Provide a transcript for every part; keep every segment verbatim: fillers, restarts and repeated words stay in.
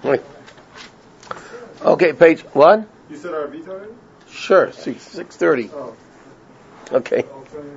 Okay, page what? You said our beat already? Sure, six six thirty. Oh. Okay.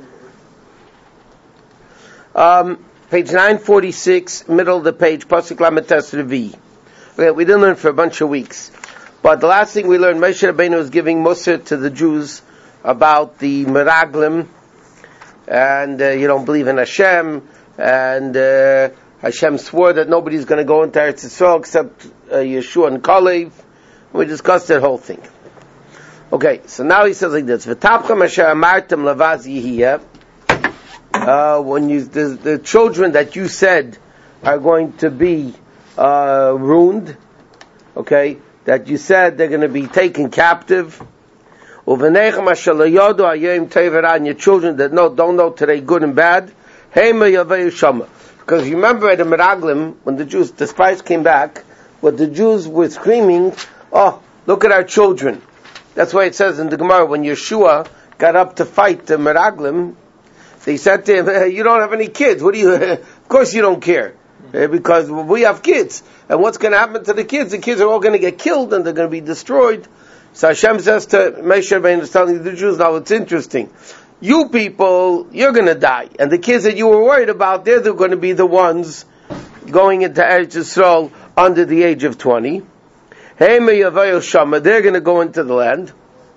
Um, page nine forty six, middle of the page, pasuk lamed tes revi. Okay, we didn't learn for a bunch of weeks, but the last thing we learned, Moshe Rabbeinu was giving Musar to the Jews about the Meraglim, and uh, you don't believe in Hashem, and uh, Hashem swore that nobody's going to go into Eretz Yisrael except uh, Yeshua and Kalev. We discussed that whole thing. Okay, so now he says like this: "V'tapchem asher amartem lavaz yihiyeh." Uh, when you the, the children that you said are going to be uh, ruined, okay, that you said they're going to be taken captive. Uvenechem asher layodu hayom tevera, and your children that know don't know today good and bad. Hema yavei shama. Because you remember at the Meraglim, when the Jews, the spies came back, what the Jews were screaming, "Oh, look at our children." That's why it says in the Gemara, when Yeshua got up to fight the Meraglim, they said to him, hey, "You don't have any kids. What do you? Of course you don't care, uh, because we have kids. And what's going to happen to the kids? The kids are all going to get killed and they're going to be destroyed." So Hashem says to Moshe Rabbeinu, is telling the Jews, now it's interesting. You people, you're going to die, and the kids that you were worried about, they're going to be the ones going into Eretz Yisrael under the age of twenty. They're going to go into the land.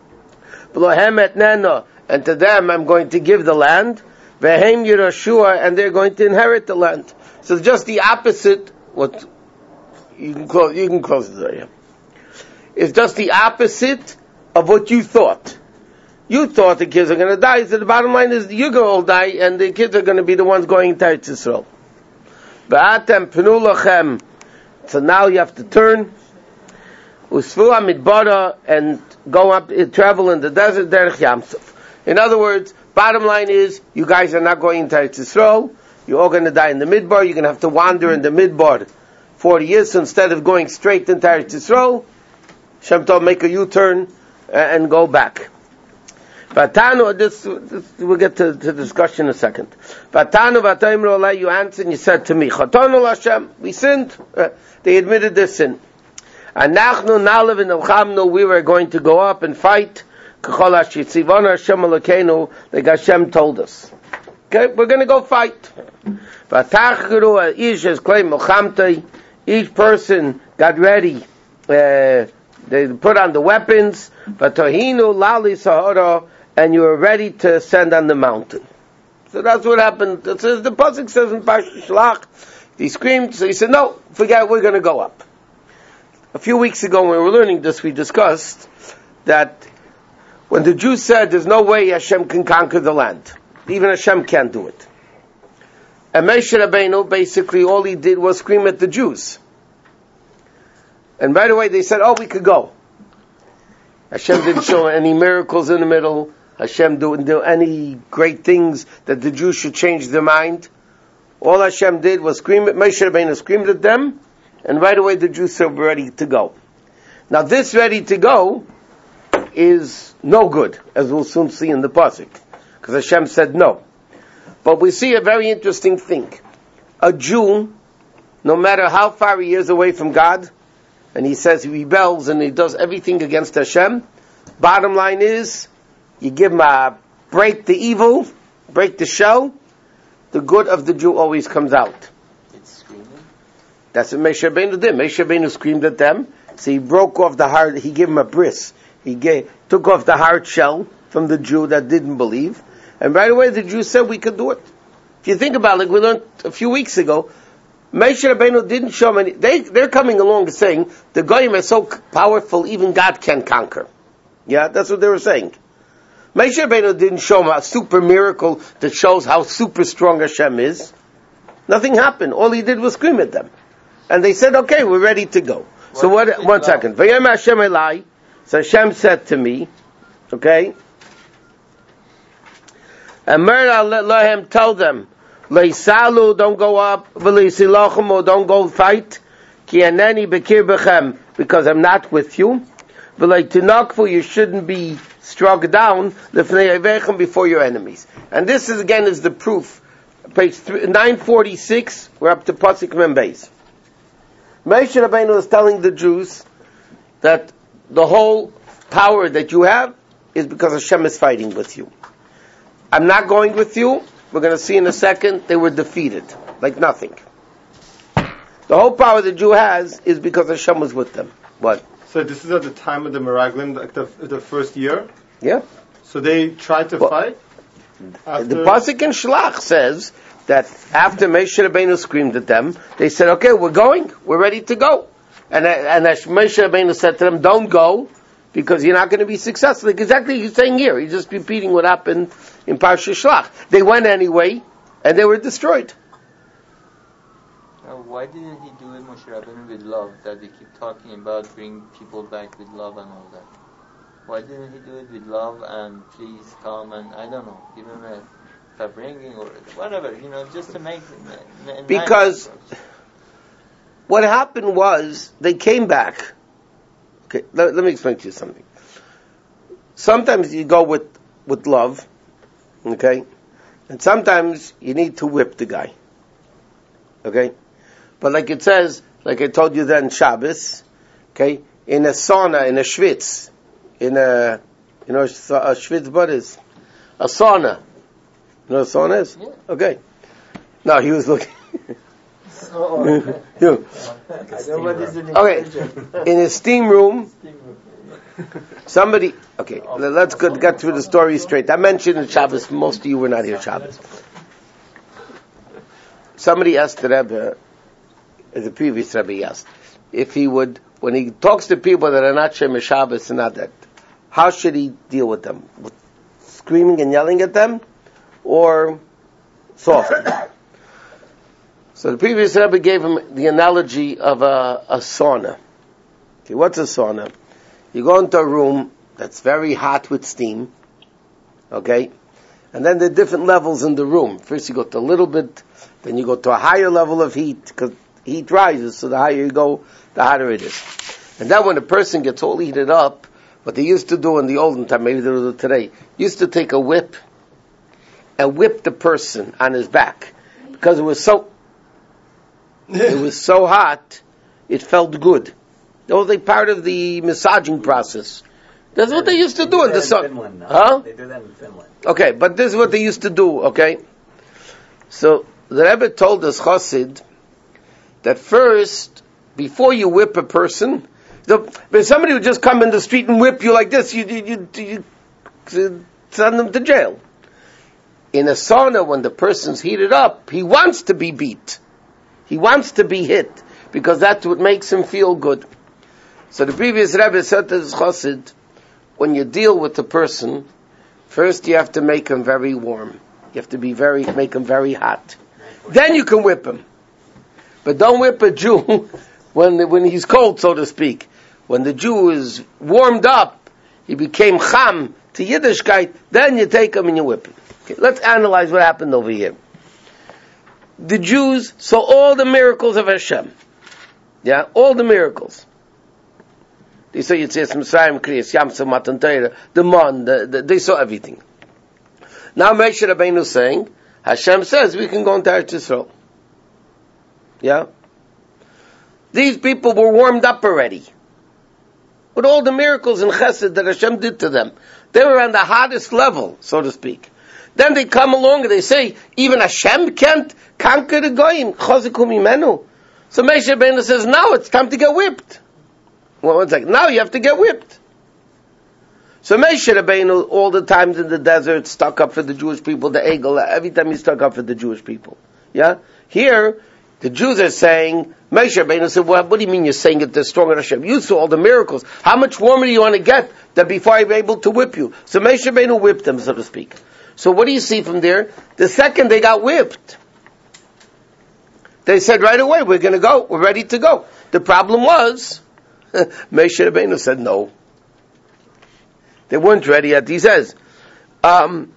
And to them I'm going to give the land. And they're going to inherit the land. So it's just the opposite. What you can close, you can close it there. It's just the opposite of what you thought. You thought the kids are going to die. So the bottom line is you're going to all die, and the kids are going to be the ones going into Eretz Yisrael. So now you have to turn. Usfu midbara, and go up, travel in the desert, derech Yamsuf. In other words, bottom line is, you guys are not going into Eretz Yisrael, you're all going to die in the midbar, you're going to have to wander in the midbar forty years, so instead of going straight into Eretz Yisrael, Shem Tov, make a U-turn uh, and go back. Vatanu, this, this we'll get to the discussion in a second. Vatanu v'ataimru alai, you answered and you said to me, Chatonu Hashem, we sinned. Uh, they admitted their sin. Anachnu nalav in Elchamnu, we were going to go up and fight. K'chol hashitzivon Hashem Elokeinu, like Hashem told us. Okay, we're going to go fight. V'tachru ish es klei melchamtei, each person got ready. Uh, they put on the weapons. V'tohinu lali sahara, and you were ready to ascend on the mountain. So that's what happened. It says, the pasuk says in Parshas Shlach, he screamed, so he said, no, forget it, we're going to go up. A few weeks ago when we were learning this, we discussed that when the Jews said there's no way Hashem can conquer the land, even Hashem can't do it. And Moshe Rabbeinu, basically all he did was scream at the Jews. And right away they said, oh, we could go. Hashem didn't show any miracles in the middle. Hashem didn't do any great things that the Jews should change their mind. All Hashem did was scream at Moshe Rabbeinu, screamed at them, and right away the Jews said, we're ready to go. Now this ready to go is no good, as we'll soon see in the pasuk, because Hashem said no. But we see a very interesting thing. A Jew, no matter how far he is away from God, and he says he rebels and he does everything against Hashem, bottom line is, you give him a break the evil, break the shell, the good of the Jew always comes out. That's what Moshe Rabbeinu did. Moshe Rabbeinu screamed at them. So he broke off the hard, he gave him a bris. He gave, took off the hard shell from the Jew that didn't believe. And right away the Jew said we could do it. If you think about it, like we learned a few weeks ago, Moshe Rabbeinu didn't show many, they, they're coming along saying, the Goyim is so powerful, even God can conquer. Yeah, that's what they were saying. Moshe Rabbeinu didn't show them a super miracle that shows how super strong Hashem is. Nothing happened. All he did was scream at them. And they said, okay, we're ready to go. What so what, one second. Vayem Hashem Elai. So Hashem said to me, okay, Amar Lahem, tell them, Leisalu, don't go up, V'leisilachumu, don't go fight, Ki aneni bekir bechem, because I'm not with you. V'leitinakfu, you shouldn't be struck down, Lefnei Avechem, before your enemies. And this is again is the proof. Page nine forty-six, we're up to Pasuk Mem Beis. Moshe Rabbeinu is telling the Jews that the whole power that you have is because Hashem is fighting with you. I'm not going with you. We're going to see in a second. They were defeated, like nothing. The whole power the Jew has is because Hashem was with them. What? So this is at the time of the Meraglim, like the, the first year? Yeah. So they tried to well, fight? After... The Pasuk in Shlach says that after Moshe Rabbeinu screamed at them, they said, okay, we're going. We're ready to go. And, and as Moshe Rabbeinu said to them, don't go, because you're not going to be successful. Like exactly what he's saying here. He's just repeating what happened in Parsha Shlach. They went anyway, and they were destroyed. Now, why didn't he do it, Moshe Rabbeinu, with love, that they keep talking about bring people back with love and all that? Why didn't he do it with love and please come and, I don't know, give him a fabringing or whatever, you know, just to make... N- because what happened was, they came back. Okay, let, let me explain to you something. Sometimes you go with, with love, okay? And sometimes you need to whip the guy. Okay? But like it says, like I told you then, Shabbos, okay? In a sauna, in a schwitz, in a, you know, a schwitz what is? A sauna. You know what a sauna is? Yeah. Okay. No, he was looking. Oh, okay. You. Okay. In a steam room, somebody, okay, let's go, get through the story straight. I mentioned in Shabbos, most of you were not here Shabbos. Somebody asked the Rebbe, the previous Rebbe asked, if he would, when he talks to people that are not Shemesh Shabbos and not that, how should he deal with them? With screaming and yelling at them? Or soften? So the previous Rebbe gave him the analogy of a, a sauna. Okay, what's a sauna? You go into a room that's very hot with steam, okay? And then there are different levels in the room. First you go to a little bit, then you go to a higher level of heat, because heat rises, so the higher you go, the hotter it is. And then when a person gets all heated up, what they used to do in the olden time, maybe they do it today, used to take a whip and whip the person on his back. Because it was so, it was so hot, it felt good. That was like part of the massaging process. That's what they used to do in the sun. Finland, no? Huh? They do that in Finland. Okay, but this is what they used to do, okay? So, the Rebbe told us, Chassid, that first, before you whip a person, the, if somebody would just come in the street and whip you like this, you, you, you, you send them to jail. In a sauna, when the person's heated up, he wants to be beat. He wants to be hit, because that's what makes him feel good. So the previous Rebbe said to his Chassid, when you deal with the person, first you have to make him very warm. You have to be very, make him very hot. Then you can whip him. But don't whip a Jew when when he's cold, so to speak. When the Jew is warmed up, he became cham to Yiddishkeit, then you take him and you whip him. Okay, let's analyze what happened over here. The Jews saw all the miracles of Hashem. Yeah, all the miracles. They saw Yitzias Mitzrayim, Kriyas Yamsuf, Matan Torah, the man, the, the, they saw everything. Now Moshe Rabbeinu is saying, Hashem says we can go into Eretz Yisrael. Yeah? These people were warmed up already. With all the miracles and chesed that Hashem did to them. They were on the hottest level, so to speak. Then they come along and they say, even Hashem can't conquer the goyim. Chaziku mimenu. So Moshe Rabbeinu says, now it's time to get whipped. Well, one second. Now you have to get whipped. So Moshe Rabbeinu, all the times in the desert, stuck up for the Jewish people, the Egel, every time he stuck up for the Jewish people. Yeah? Here, the Jews are saying, Moshe Rabbeinu said, well, what do you mean you're saying it, they're stronger than Hashem? You saw all the miracles. How much warmer do you want to get than before I'm able to whip you? So Moshe Rabbeinu whipped them, so to speak. So what do you see from there? The second they got whipped, they said right away, we're going to go, we're ready to go. The problem was, Moshe Rabbeinu said no. They weren't ready yet. He says, um,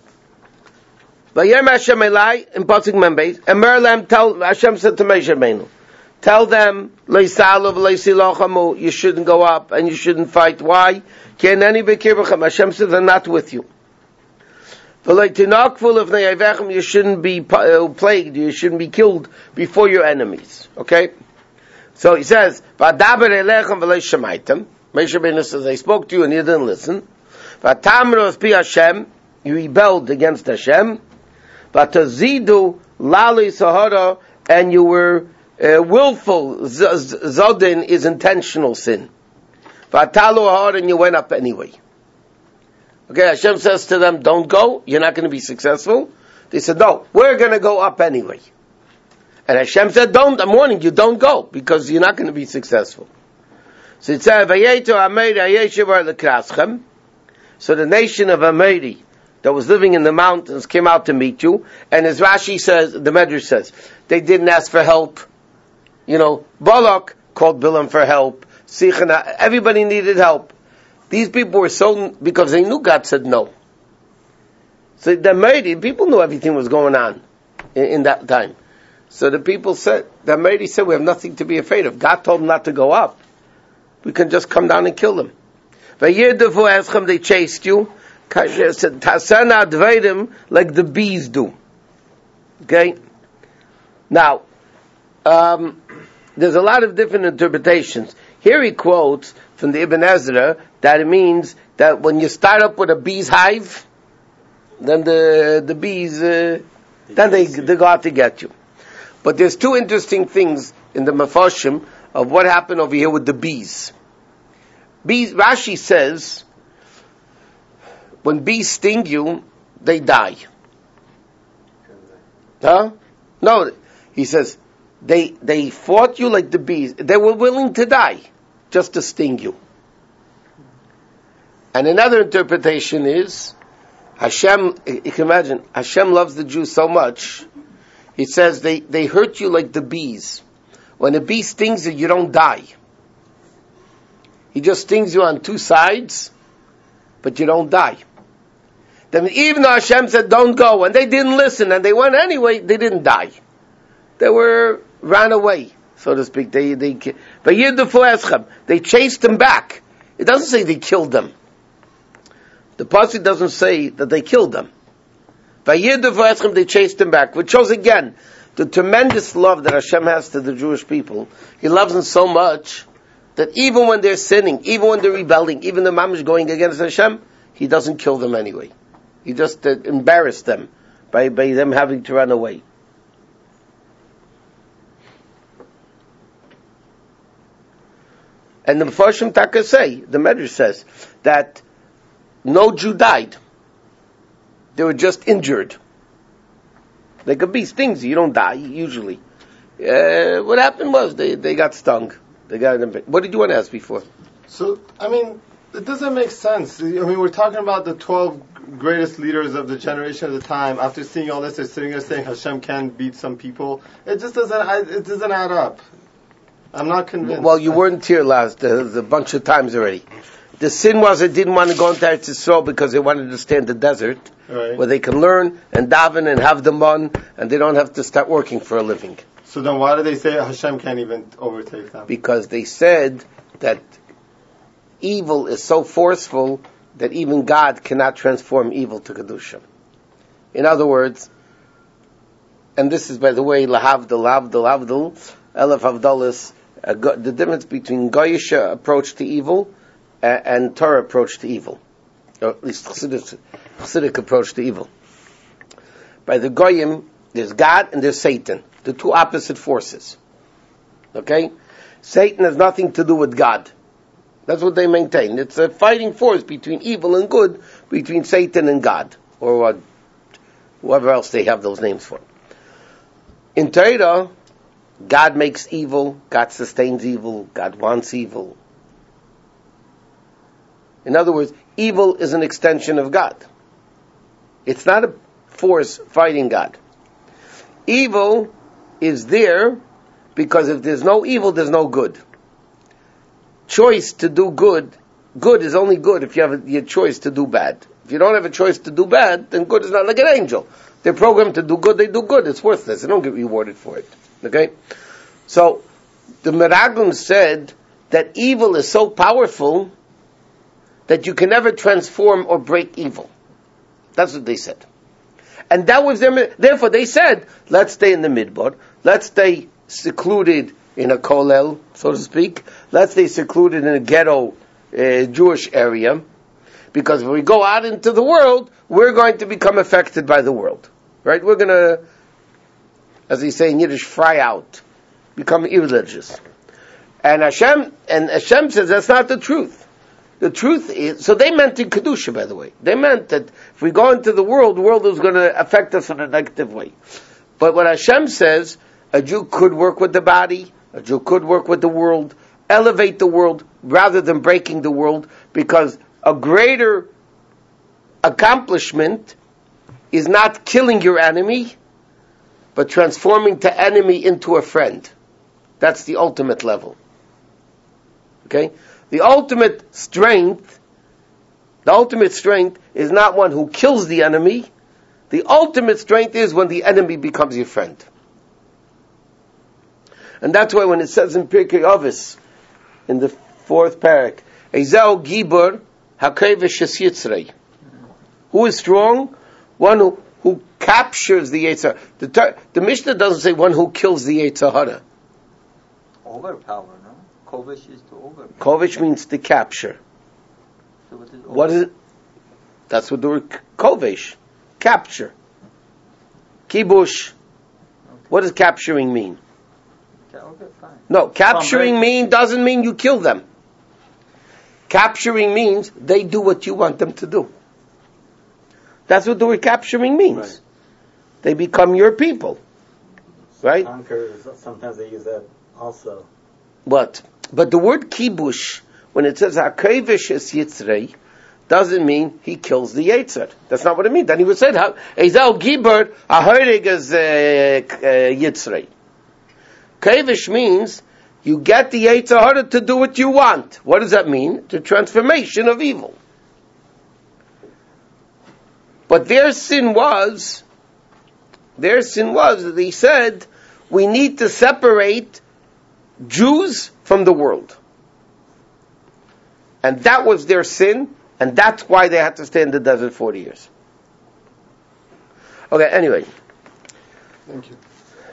Vayem Hashem Elai in Pasuk Membeis, and Merlam tell Hashem said to Moshe Rabbeinu, tell them Leisalu v'Leisilochamu, you shouldn't go up and you shouldn't fight. Why? Kenani b'kirbachem. Hashem said they're not with you. V'Leitinakvul of Ne'avechem, you shouldn't be uh, plagued. You shouldn't be killed before your enemies. Okay. So he says, "Vadaber elechem v'lo shemaitem." Moshe Rabbeinu says, "I spoke to you and you didn't listen." V'tamru es pi Hashem, you rebelled against Hashem. V'tazidu lali sahara, and you were uh, willful. Zodin is intentional sin. V'atalu ahar, and you went up anyway. Okay, Hashem says to them, "Don't go. You're not going to be successful." They said, "No, we're going to go up anyway." And Hashem said, "Don't. I'm warning you. Don't go because you're not going to be successful." So it said, "Vayeto Ameri Hayeshivar lekraschem." So the nation of Ameri that was living in the mountains came out to meet you. And as Rashi says, the Medrash says, they didn't ask for help. You know, Balak called Bilam for help. Sichana, everybody needed help. These people were so, because they knew God said no. So the Ameri, people knew everything was going on in, in that time. So the people said, the Ameri said, we have nothing to be afraid of. God told them not to go up. We can just come down and kill them. They chased you. Like the bees do. Okay? Now, um, there's a lot of different interpretations. Here he quotes from the Ibn Ezra that it means that when you start up with a bee's hive, then the the bees, uh, then they, they go out to get you. But there's two interesting things in the Mefarshim of what happened over here with the bees. Bees, Rashi says, when bees sting you, they die. Huh? No, he says, they they fought you like the bees. They were willing to die just to sting you. And another interpretation is, Hashem, you can imagine, Hashem loves the Jews so much, he says they, they hurt you like the bees. When a bee stings you, you don't die. He just stings you on two sides, but you don't die. Then even though Hashem said don't go, and they didn't listen, and they went anyway, they didn't die. They were, ran away, so to speak. They, they, they chased them back. It doesn't say they killed them. The pasuk doesn't say that they killed them. They chased them back, which shows again the tremendous love that Hashem has to the Jewish people. He loves them so much that even when they're sinning, even when they're rebelling, even the mamish going against Hashem, He doesn't kill them anyway. He just uh, embarrassed them by, by them having to run away. And the Mefarshim Taka say, the Medrash says, that no Jew died. They were just injured. Like a bee stings you, you don't die, usually. Uh, what happened was, they, they got stung. They got What did you want to ask before? So, I mean, it doesn't make sense. I mean, we're talking about the twelve greatest leaders of the generation of the time. After seeing all this, they're sitting there saying Hashem can beat some people. It just doesn't, it doesn't add up. I'm not convinced. Well, you weren't here last, uh, a bunch of times already. The sin was they didn't want to go into Eretz Yisrael because they wanted to stay in the desert, right, where they can learn and daven and have the mun, and they don't have to start working for a living. So then why do they say Hashem can't even overtake them? Because they said that evil is so forceful that even God cannot transform evil to Kedusha. In other words, and this is, by the way, lahavdil, lahavdil, lahavdil, elef havdalis, uh, go, the difference between Goyish approach to evil and, and Torah approach to evil, or at least Chassidic, Chassidic approach to evil. By the Goyim, there's God and there's Satan, the two opposite forces. Okay? Satan has nothing to do with God. That's what they maintain. It's a fighting force between evil and good, between Satan and God, or uh, whoever else they have those names for. In Torah, God makes evil, God sustains evil, God wants evil. In other words, evil is an extension of God. It's not a force fighting God. Evil is there because if there's no evil, there's no good. Choice to do good, good is only good if you have a, your choice to do bad. If you don't have a choice to do bad, then good is not like an angel. They're programmed to do good, they do good. It's worthless. They don't get rewarded for it. Okay? So, the Meraglim said that evil is so powerful that you can never transform or break evil. That's what they said. And that was their, therefore they said, let's stay in the Midbar, let's stay secluded in a kollel, so to speak. Let's stay secluded in a ghetto uh, Jewish area, because if we go out into the world, we're going to become affected by the world, right? We're going to, as they say in Yiddish, fry out, become irreligious. And Hashem, and Hashem says that's not the truth. The truth is, so they meant in Kedusha, by the way. They meant that if we go into the world, the world is going to affect us in a negative way. But what Hashem says, a Jew could work with the body, a Jew could work with the world, elevate the world, rather than breaking the world, because a greater accomplishment is not killing your enemy, but transforming the enemy into a friend. That's the ultimate level. Okay? The ultimate strength, the ultimate strength is not one who kills the enemy. The ultimate strength is when the enemy becomes your friend. And that's why when it says in Pirkei Avos, in the fourth parak, Ezau Gibor HaKevish Yitzrei. Who is strong? One who, who captures the Yetzer. The, the Mishnah doesn't say one who kills the Yetzer Hara. Overpower, no? Kovish is to overpower. Kovish means to capture. So what is over? What is it? That's what the word kovish. Capture. Kibush. Okay. What does capturing mean? Okay, fine. No, capturing mean doesn't mean you kill them. Capturing means they do what you want them to do. That's what the word capturing means. Right. They become your people. Right? Conquer, sometimes they use that also. What? But the word kibush, when it says hakevish es yitzrei, doesn't mean he kills the Yetzer. That's not what it means. Then he would say, Ezau Gibor aharig as Yitzrei. Kevish means you get the Yetzer Hara to do what you want. What does that mean? The transformation of evil. But their sin was, their sin was that they said, we need to separate Jews from the world. And that was their sin, and that's why they had to stay in the desert forty years. Okay, anyway. Thank you.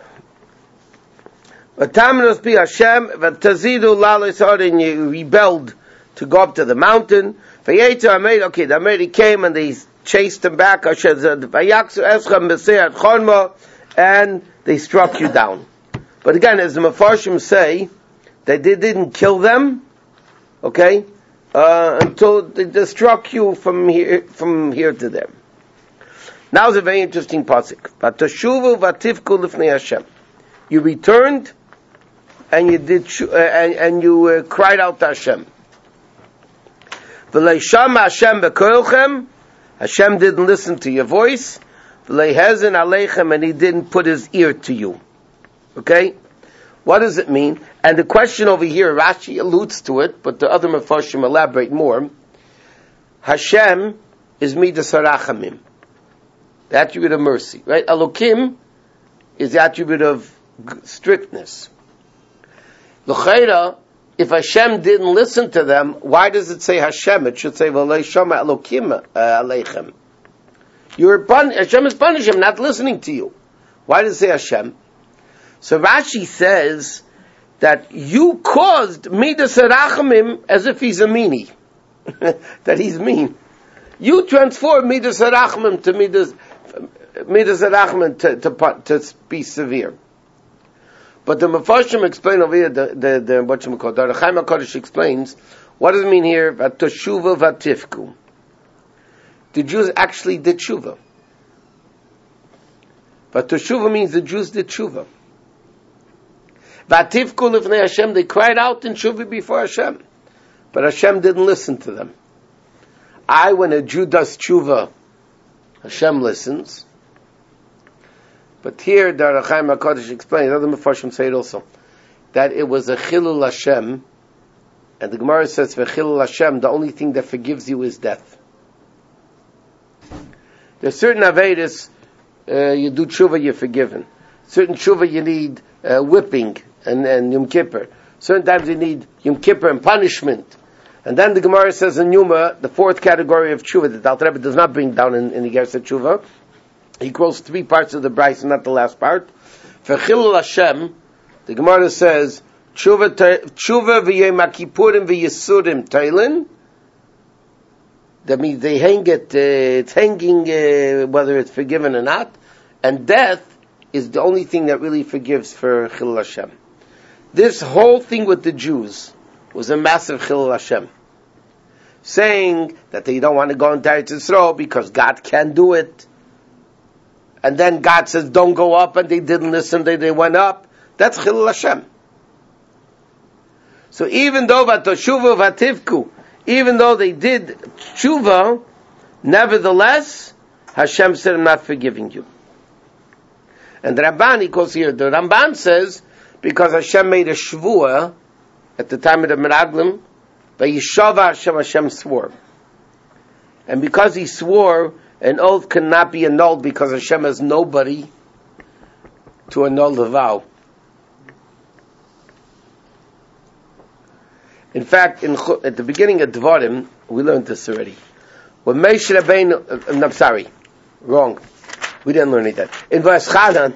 V'tamnos bi Hashem, v'tazidu lalis and you rebelled to go up to the mountain. V'yetzer Amed, okay, the Amed came and they chased him back. V'yaksu eschem b'seat chorma, and they struck you down. But again, as the Mefarshim say, that they didn't kill them, okay, uh, until they, they struck you from here, from here to there. Now is a very interesting pasuk. V'tashuvu v'tifku lifnei Hashem. You returned, and you did, uh, and, and you uh, cried out to Hashem. V'leisham Hashem b'koilchem. Hashem didn't listen to your voice. V'leihezen aleichem, and He didn't put His ear to you. Okay? What does it mean? And the question over here, Rashi alludes to it, but the other Mefarshim elaborate more. Hashem is Midas HaRachamim, the attribute of mercy, right? Elokim is the attribute of strictness. L'chaira, if Hashem didn't listen to them, why does it say Hashem? It should say V'lei shama Elokim aleichem. You're pun- Hashem is punishing him, not listening to you. Why does it say Hashem? So Rashi says that you caused Midas HaRachamim as if he's a meanie. That he's mean. You transformed Midas HaRachamim to Midas, Midas HaRachamim to, to, to be severe. But the Mefarshim explain over here, the, the, the what you call, the Rechaim HaKadosh explains, what does it mean here? V'toshuva v'tifku. The Jews actually did tshuva. V'toshuva means the Jews did tshuva. V'atifku lifnei Hashem, they cried out in tshuva before Hashem. But Hashem didn't listen to them. I, when a Jew does tshuva, Hashem listens. But here, the Rechaim HaKadosh explains, other Mefarshim say it also, that it was a chilul Hashem, and the Gemara says, for chilul Hashem, the only thing that forgives you is death. There's certain Avedas, uh, you do tshuva, you're forgiven. Certain tshuva, you need uh, whipping, and, and Yom Kippur. Certain times you need Yom Kippur and punishment. And then the Gemara says in Yuma, the fourth category of tshuva that the Alter Rebbe does not bring down in, in the Gersa tshuva. He quotes three parts of the Bryce and not the last part. For Chilul Hashem, the Gemara says, Tshuva tshuva v'yom kippurim v'yisurim tailin. That means they hang it, uh, it's hanging, uh, whether it's forgiven or not. And death is the only thing that really forgives for Chilul Hashem. This whole thing with the Jews was a massive Chilul Hashem. Saying that they don't want to go into Eretz Yisrael because God can do it. And then God says, don't go up, and they didn't listen, they, they went up. That's Chilul Hashem. So even though Vatoshuva Vativku, even though they did tshuva, nevertheless, Hashem said, I'm not forgiving you. And the Ramban, he calls here, the Ramban says, because Hashem made a shvuah at the time of the Meraglim, Vayishava Hashem, Hashem swore. And because he swore, an oath cannot be annulled because Hashem has nobody to annul the vow. In fact, in, at the beginning of Dvarim, we learned this already. When Moshe Rabbeinu, uh, no, I'm sorry, wrong. We didn't learn any of that. In Vayeschanan,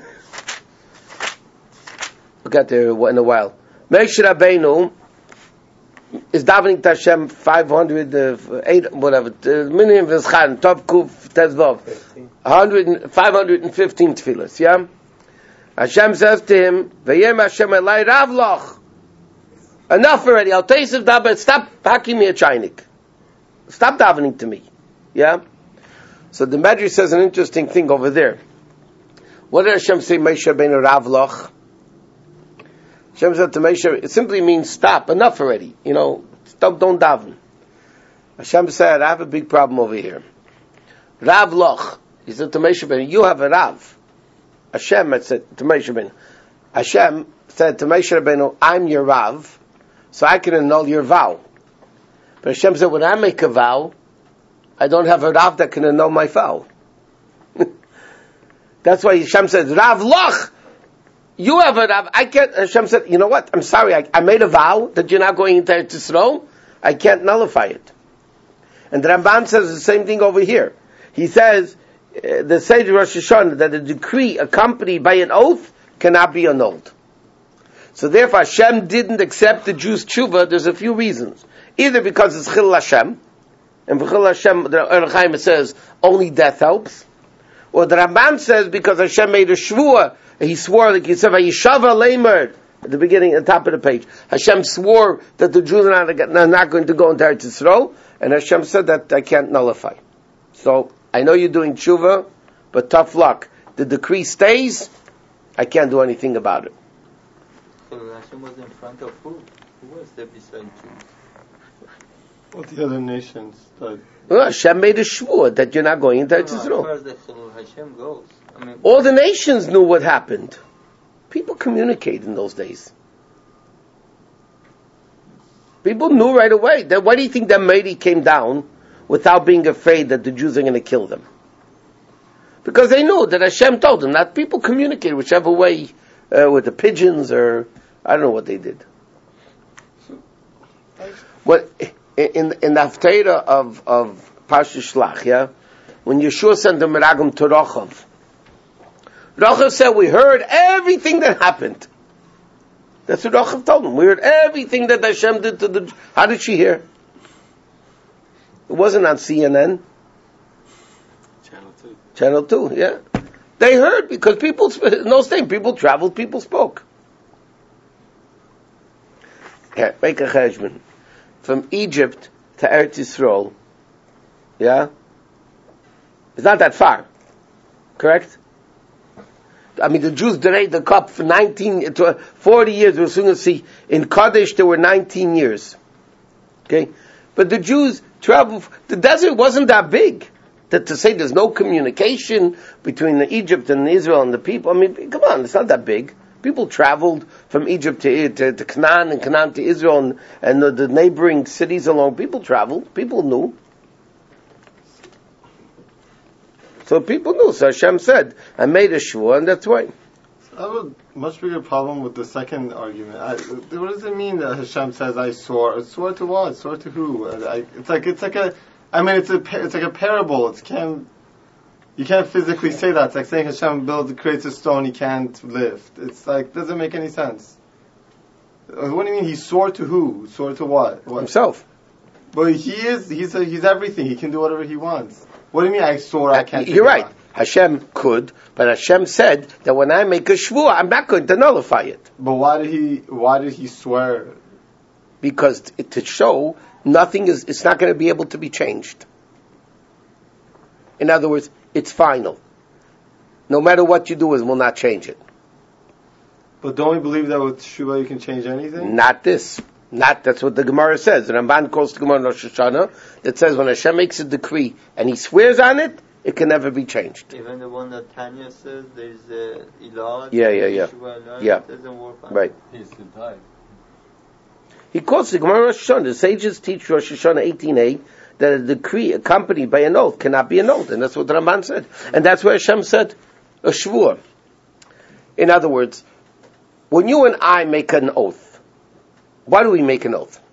we'll get there in a while. Moshe Rabbeinu is davening to Hashem five hundred, uh, eight, whatever, minimum Vayeschanan, Tov Kuf Tezvov, five hundred fifteen tefillas, yeah? Hashem says to him, Vayem Hashem Elai Rav Loch. Enough already. I'll tell you some daven. Stop hacking me a chaynik. Stop davening to me. Yeah? So the Medrash says an interesting thing over there. What did Hashem say, Moshe Rabbeinu Rav Loch? Hashem said to Moshe, it simply means stop. Enough already. You know, stop, don't daven. Hashem said, I have a big problem over here. Rav Loch. He said to Moshe Rabbeinu, you have a Rav. Hashem had said to Moshe Rabbeinu. Hashem said to Moshe Rabbeinu, I'm your Rav, so I can annul your vow. But Hashem said, when I make a vow, I don't have a Rav that can annul my vow. That's why Hashem says, Rav Loch, you have a Rav. I can't. Hashem said, you know what? I'm sorry. I, I made a vow that you're not going into Eretz Yisrael. I can't nullify it. And the Ramban says the same thing over here. He says, uh, the Sage Rosh Hashanah, that a decree accompanied by an oath cannot be annulled. So therefore Hashem didn't accept the Jews' tshuva. There's a few reasons. Either because it's Chilul Hashem, and for Chilul Hashem, the Or HaChaim says only death helps. Or the Ramban says because Hashem made a shvuah, he swore, like he said, Vayishava Leimer, at the beginning, at the top of the page. Hashem swore that the Jews are not, are not going to go into Eretz Yisrael, and Hashem said that I can't nullify. So, I know you're doing tshuva, but tough luck. The decree stays, I can't do anything about it. So Hashem was in front of who? Who was there beside Jews? What the other nations? That Well, Hashem made a shvuah that you're not going into Eretz No, as Yisrael. far as the Chilul Hashem goes, I mean, All the nations knew what happened. People communicated in those days. People knew right away. That, why do you think that Meiri came down without being afraid that the Jews are going to kill them? Because they knew that Hashem told them that. People communicated whichever way, uh, with the pigeons or I don't know what they did. What in in the Haftarah of of Parshas Shlach, yeah, when Yeshua sent the Meraglim to Rochav, Rochav said, "We heard everything that happened." That's what Rochav told him. We heard everything that Hashem did to the. How did she hear? It wasn't on C N N. Channel two. Channel two, yeah. They heard because people, in those days, people traveled, people spoke. Yeah, make a cheshbon. From Egypt to Eretz Yisrael, yeah? It's not that far. Correct? I mean, the Jews delayed the cup for nineteen, forty years. We're soon going to see. In Kadesh, there were nineteen years. Okay? But the Jews traveled, the desert wasn't that big. That to say there's no communication between the Egypt and Israel and the people, I mean, come on, it's not that big. People traveled from Egypt to, to, to Canaan and Canaan to Israel and, and the, the neighboring cities along. People traveled. People knew. So people knew. So Hashem said, I made a shvuah, and that's why. I have a much bigger problem with the second argument. I, what does it mean that Hashem says, I swore? Swore to what? Swore to who? I, it's like, it's like a, I mean, it's a, it's like a parable. It can't, you can't physically say that. It's like saying Hashem builds, creates a stone he can't lift. It's like, doesn't make any sense. Uh, What do you mean he swore to who? Swore to what? What? Himself. But he is, he's a, he's everything. He can do whatever he wants. What do you mean I swore I can't take You're it right. back? Hashem could, but Hashem said that when I make a shvuah, I'm not going to nullify it. But why did he, why did he swear? Because t- to show nothing is, it's not going to be able to be changed. In other words, it's final. No matter what you do, it will not change it. But don't we believe that with Shuvah you can change anything? Not this. Not, that's what the Gemara says. The Ramban calls the Gemara Rosh Hashanah that says when Hashem makes a decree and he swears on it, it can never be changed. Even the one that Tanya says, there's a ilad. Yeah, yeah, yeah. Yeah. It doesn't work on Right. He's to die. He quotes the Gemara Rosh Hashanah. The sages teach Rosh Hashanah eighteen a that a decree accompanied by an oath cannot be annulled. And that's what the Ramban said. And that's where Hashem said, a shvuah. In other words, when you and I make an oath, why do we make an oath?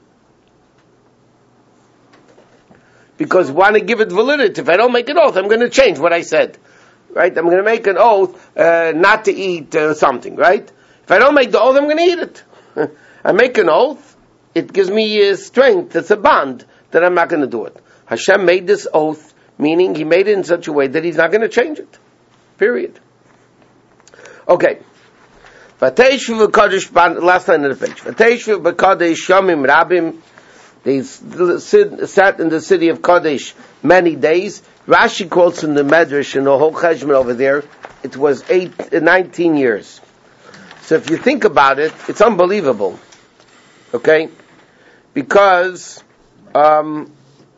Because we want to give it validity. If I don't make an oath, I'm going to change what I said. Right? I'm going to make an oath uh, not to eat uh, something, right? If I don't make the oath, I'm going to eat it. I make an oath, it gives me uh, strength, it's a bond, that I'm not going to do it. Hashem made this oath, meaning He made it in such a way that He's not going to change it. Period. Okay. Vateshu v'kodesh, last line of the page. Vateshu v'kodesh yomim rabim. They sat in the city of Kodesh many days. Rashi quotes in the Medrash in the whole Cheshbon over there, it was eight, nineteen years. So if you think about it, it's unbelievable. Okay? Because, um,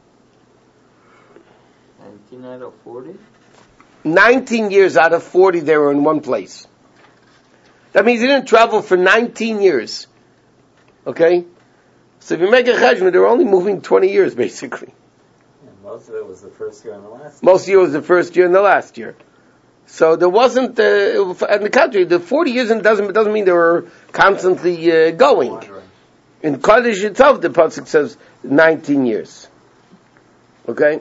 nineteen out of forty? nineteen years out of forty they were in one place. That means he didn't travel for nineteen years. Okay? So if you make a cheshbon, they were only moving twenty years, basically. And most of it was the first year and the last. Most year was the first year and the last year. So there wasn't, uh, in the country, the forty years and doesn't doesn't mean they were constantly uh, going. Wandering. In Kodesh itself, the pasuk says nineteen years. Okay?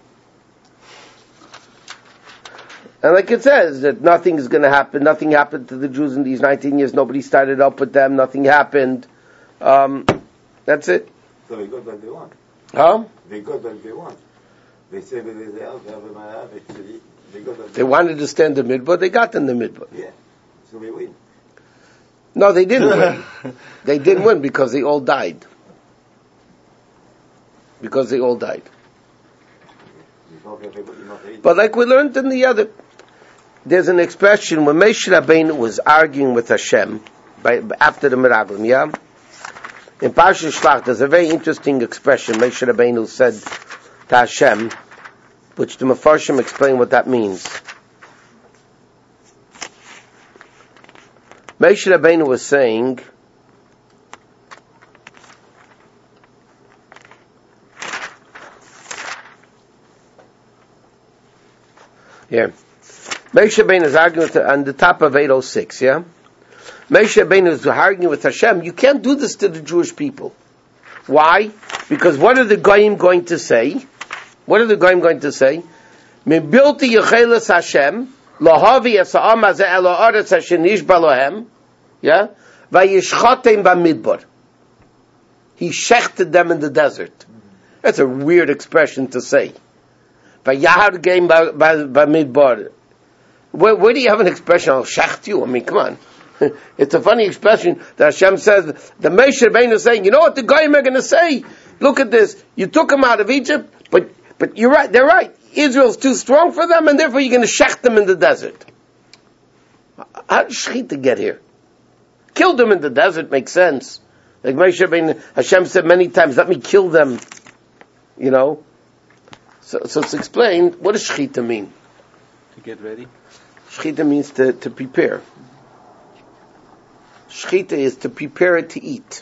And like it says, that nothing is going to happen, nothing happened to the Jews in these nineteen years, nobody started up with them, nothing happened. Um, that's it. So they got what they want. Huh? They got what they want. They say that they have, they have a malab, actually, they got what They they want. wanted to stand the midbar, they got in the midbar. Yeah. So they win. No, they didn't win. They didn't win because they all died. Because they all died. But like we learned in the other, there's an expression when Moshe Rabbeinu was arguing with Hashem by, after the Meraglim, yeah? In Parsha Shlach, there's a very interesting expression Moshe Rabbeinu said to Hashem, which the Mefarshim explain what that means. Moshe Rabbeinu was saying, yeah, Moshe Rabbeinu is arguing with, on the top of eight oh six, yeah? Moshe Rabbeinu is arguing with Hashem, you can't do this to the Jewish people. Why? Because what are the Goyim going to say? What are the Goyim going to say? Mebilti yecheles Hashem, lohavi esa'am hazeh el ha'aretz asher nishba lohem, yeah? Vayishchotem b'midbar. He shechted them in the desert. That's a weird expression to say. Vayahar geim b'midbar. Where, where do you have an expression, I'll shecht you? I mean, come on. It's a funny expression that Hashem says, the Moshe Rabbeinu is saying, you know what the Goyim are going to say? Look at this. You took them out of Egypt, but, but you're right, they're right. Israel's too strong for them, and therefore you're going to shecht them in the desert. How did Shechita get here? Killed them in the desert makes sense. Like Moshe Rabbeinu, Hashem said many times, let me kill them. You know? So, so it's explained, what does Shechita mean? To get ready. Shechita means to, to prepare. Shechita is to prepare it to eat.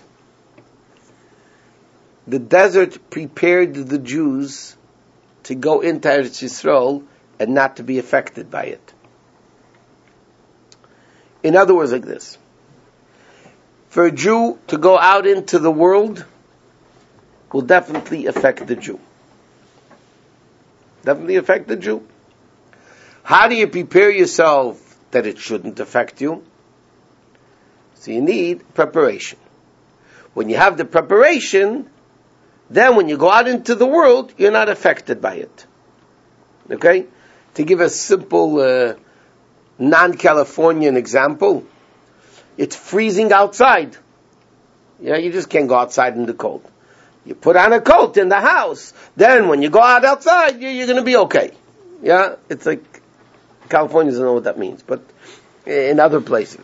The desert prepared the Jews to go into Eretz Yisrael and not to be affected by it. In other words, like this. For a Jew to go out into the world will definitely affect the Jew. Definitely affect the Jew. How do you prepare yourself that it shouldn't affect you? So you need preparation. When you have the preparation, then when you go out into the world, you're not affected by it. Okay? To give a simple uh, non-Californian example, it's freezing outside. Yeah, you just can't go outside in the cold. You put on a coat in the house. Then when you go out outside, you're, you're going to be okay. Yeah, it's like Californians don't know what that means, but in other places.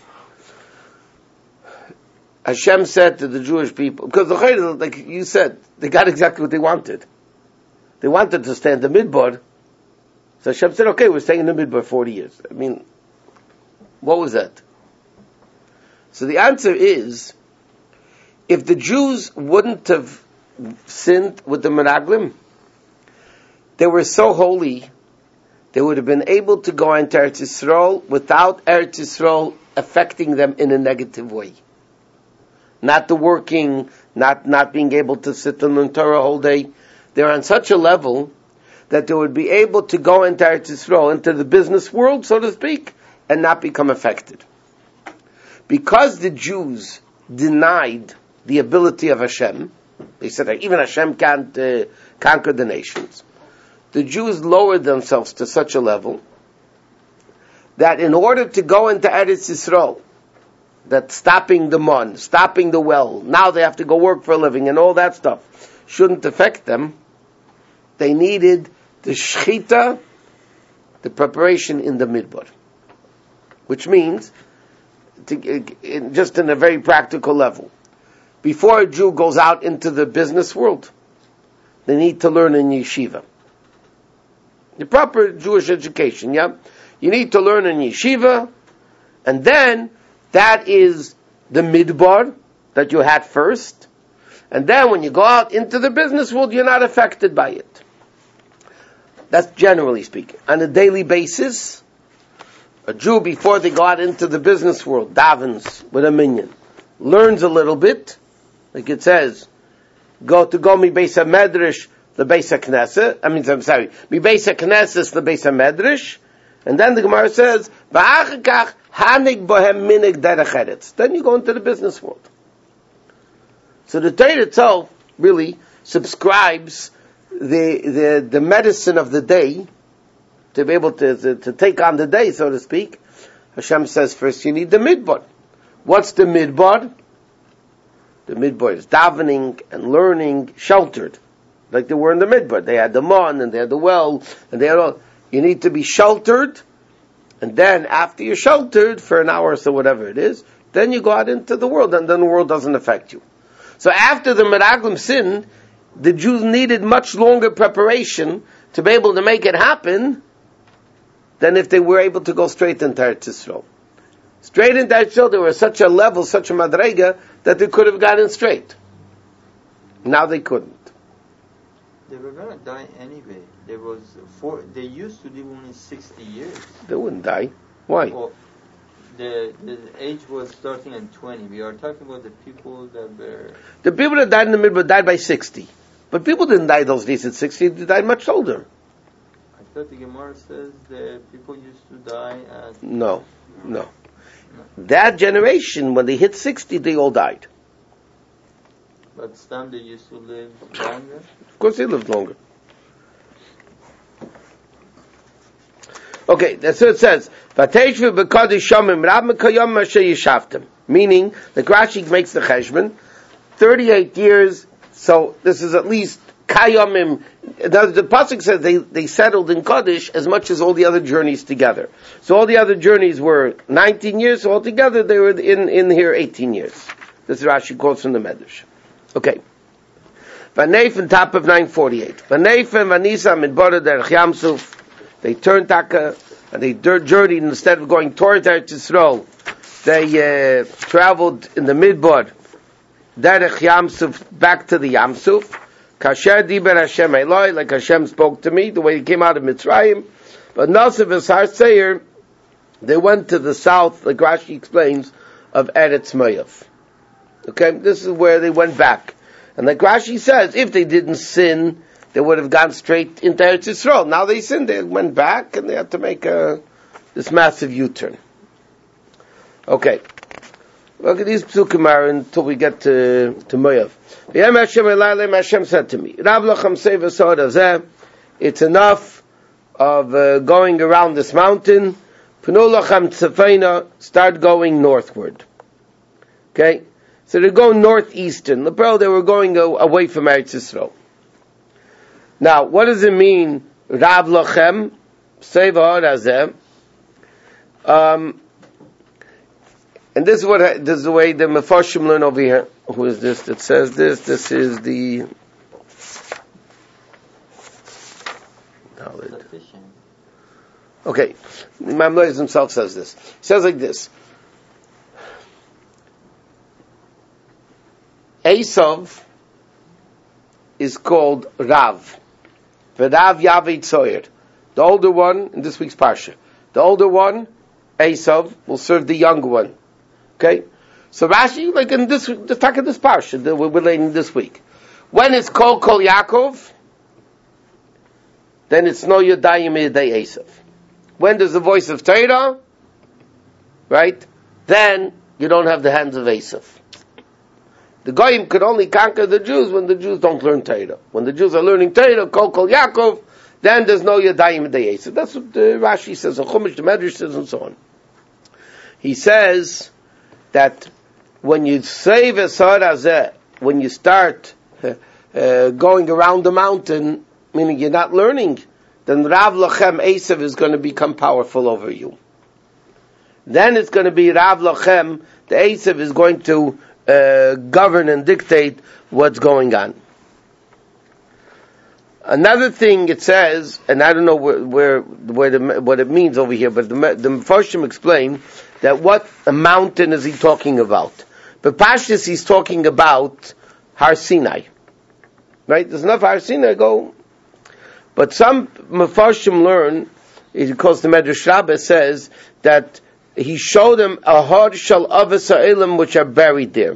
Hashem said to the Jewish people, because the Chayil, like you said, they got exactly what they wanted. They wanted to stay in the Midbar. So Hashem said, okay, we're staying in the Midbar forty years. I mean, what was that? So the answer is, if the Jews wouldn't have sinned with the Meraglim, they were so holy, they would have been able to go into Eretz Yisrael without Eretz Yisrael affecting them in a negative way. Not the working, not, not being able to sit and learn Torah a whole day. They're on such a level that they would be able to go into Eretz Yisrael, into the business world, so to speak, and not become affected. Because the Jews denied the ability of Hashem, they said that even Hashem can't uh, conquer the nations. The Jews lowered themselves to such a level that in order to go into Eretz Yisrael, that stopping the mon, stopping the well, now they have to go work for a living and all that stuff shouldn't affect them, they needed the shechita, the preparation in the midbar. Which means, to, in, just in a very practical level, before a Jew goes out into the business world, they need to learn in yeshiva. The proper Jewish education, yeah? You need to learn in yeshiva, and then that is the midbar that you had first, and then when you go out into the business world, you're not affected by it. That's generally speaking. On a daily basis, a Jew, before they go out into the business world, davens with a minyan, learns a little bit, like it says, go to go mi beis ha-medrash, the beis ha-knesset, I mean, I'm sorry, mi beis ha-knesset, the beis ha-medrash, and then the Gemara says, v'achakach hanig bohem minig derech eretz. Then you go into the business world. So the Torah itself really subscribes the, the, the medicine of the day, to be able to, to, to take on the day, so to speak. Hashem says first you need the midbar. What's the midbar? The midbar is davening and learning, sheltered, like they were in the midbar. They had the mon and they had the well, and they had all. You need to be sheltered, and then after you're sheltered for an hour or so, whatever it is, then you go out into the world, and then the world doesn't affect you. So after the Meraglim sinned, the Jews needed much longer preparation to be able to make it happen than if they were able to go straight into Eretz Yisrael. Straight into Eretz Yisrael, they were such a level, such a madrega, that they could have gotten straight. Now they couldn't. They were going to die anyway. There was four, they used to live only sixty years. They wouldn't die. Why? Well, the, the age was starting at twenty. We are talking about the people that were... The people that died in the middle died by sixty. But people didn't die those days at sixty, they died much older. I thought the Gemara says that people used to die at... No, no. no. That generation, when they hit sixty, they all died. But Stam, they used to live longer? Of course they lived longer. Okay, that's what it says. Meaning, the Rashi makes the cheshbon, thirty-eight years, so this is at least kayomim. The, the pasuk says they, they settled in Kodesh as much as all the other journeys together. So all the other journeys were nineteen years, so altogether they were in, in here eighteen years. This is Rashi quotes from the Medrash. Okay. Vaneif on top of nine forty-eight. Vaneif and Vanisa midbar derech Yamsuf. They turned Taka and they journeyed instead of going towards Eretz Yisrael. They uh, traveled in the midbar derech Yamsuf back to the Yamsuf. Kasher diber Hashem Eloi, like Hashem spoke to me, the way he came out of Mitzrayim. But Nasiv is Har Seir, they went to the south, like Rashi explains, of Eretz Moav. Okay, this is where they went back. And like Rashi says, if they didn't sin, they would have gone straight into Eretz Yisrael. Now they sinned, they went back, and they had to make a, this massive U-turn. Okay. Look at these psukim are until we get to to Moav. V'yem Hashem elalem, Hashem said to me, Rav lachem seva sa'od. It's enough of uh, going around this mountain. P'nu lachem tzefeina, start going northward. Okay? So they're going northeastern. Lepel, they were going away from Eretz Yisrael. Now, what does it mean, Rav lachem seva Um, and this is what this is the way the Mefarshim learn over here. Who is this that says this? This is the okay. Imam Lois himself says this. He says like this: Esav is called Rav. V'Rav Yavei Tzoyer. The older one in this week's parsha. The older one, Esav, will serve the younger one. Okay? So Rashi, like in this, the talk of this parsha that we're relating this week. When it's called Kol Yaakov, then it's no Yodayim Yedei Esav. When there's the voice of Torah, right, then you don't have the hands of Esav. The Goyim could only conquer the Jews when the Jews don't learn Torah. When the Jews are learning Torah, Kol Kol Yaakov, then there's no Yodayim Yedei Esav. That's what the Rashi says, the Chumash, the Medrash says, and so on. He says that when you say V'sar Hazeh, when you start uh, uh, going around the mountain, meaning you're not learning, then Rav Lachem Esav is going to become powerful over you. Then it's going to be Rav Lachem, the Esav is going to uh, govern and dictate what's going on. Another thing it says, and I don't know where, where, where the, what it means over here, but the, the Mefarshim explain that what a mountain is he talking about. But Pashtus he's talking about Har Sinai. Right? There's enough Har Sinai, go. But some Mefarshim learn, because the Medrash Rabbah says that he showed them a Har Shal Avos Ha'elim which are buried there.